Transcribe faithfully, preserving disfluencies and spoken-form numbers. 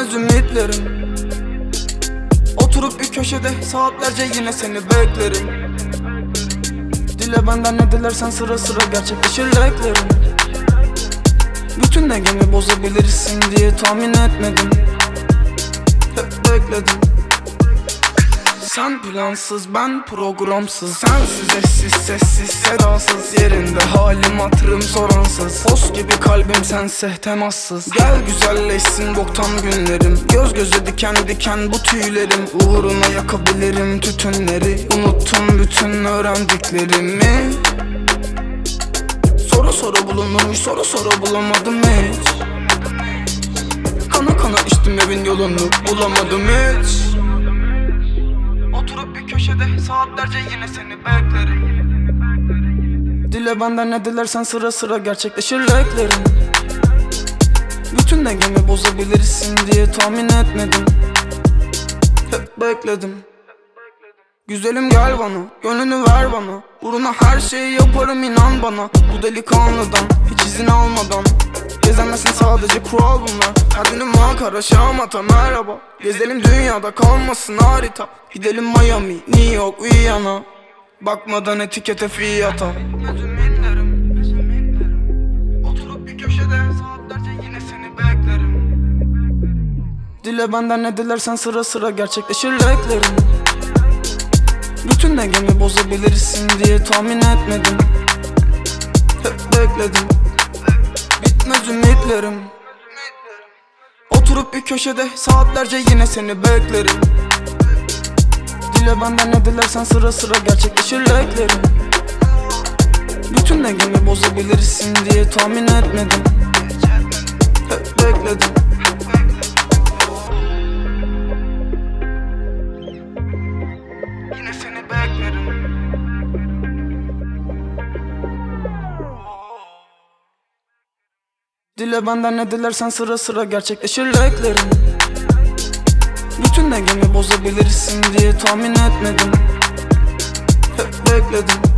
Bitmez ümitlerim. Oturup bir köşede saatlerce yine seni beklerim. Dile benden ne dilersen sıra sıra gerçekleşir leklerim. Bütün dengemi bozabilirsin diye tahmin etmedim. Hep bekledim. Sen plansız, ben programsız. Sensiz, eşsiz, sessiz, sedasız. Yerinde halim hatırım soransız. Fos gibi kalbim sense temassız. Gel güzelleşsin boktan günlerim. Göz göze diken diken bu tüylerim. Uğruna yakabilirim tütünleri. Unuttum bütün öğrendiklerimi. Soru soru bulunurmuş, soru soru bulamadım hiç. Kana kana içtim evin yolunu, bulamadım hiç. Oturup bir köşede saatlerce yine seni beklerim. Dile benden ne dilersen sıra sıra gerçekleşir leklerim. Bütün dengemi bozabilirsin diye tahmin etmedim. Hep bekledim. Güzelim gel bana, gönlünü ver bana. Uğruna her şeyi yaparım inan bana. Bu delikanlıdan hiç izin almadan gezemezsin, sadece kural bunlar. Her günüm makara şamata merhaba. Gezelim dünyada kalmasın harita. Gidelim Miami, New York, Viyana. Bakmadan etikete fiyata. Oturup bir köşede saatlerce yine seni beklerim. Dile benden ne dilersen sıra sıra gerçekleşir leklerim. Bütün dengemi bozabilirsin diye tahmin etmedim. Hep bekledim. Bitmez ümitlerim. Oturup bir köşede saatlerce yine seni beklerim. Dile benden ne dilersen sıra sıra gerçekleşir leklerim. Bütün dengemi bozabilirsin diye tahmin etmedim. Hep bekledim. Yine seni beklerim. Dile benden ne dilersen sıra sıra gerçekleşir leklerim. Bütün dengemi bozabilirsin diye tahmin etmedim. Hep bekledim.